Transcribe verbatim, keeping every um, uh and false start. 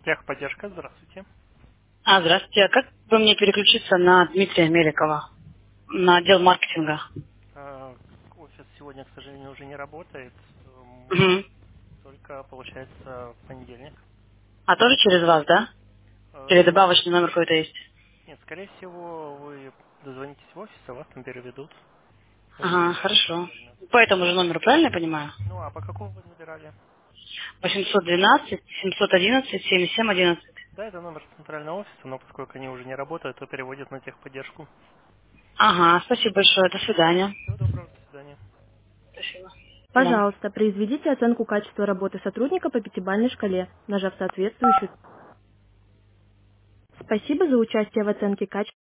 Техподдержка, здравствуйте. А, здравствуйте. А как бы мне переключиться на Дмитрия Меликова, на отдел маркетинга? Э, Офис сегодня, к сожалению, уже не работает. Эм, Мгм. Только, получается, в понедельник. А тоже через вас, да? Э, Или Ну, добавочный номер какой-то есть? нет, скорее всего, вы дозвонитесь в офис, а вас там переведут. Ага, И хорошо. правильно. По этому же номеру, правильно я понимаю? Ну, а по какому вы набирали? восемьсот двенадцать семьсот одиннадцать семьдесят семь одиннадцать. Да, это номер центрального офиса, но поскольку они уже не работают, то переводят на техподдержку. Ага, спасибо большое. До свидания. Всего доброго, до свидания. Спасибо. До свидания. Пожалуйста, произведите оценку качества работы сотрудника по пятибалльной шкале, нажав соответствующую. Спасибо за участие в оценке качества.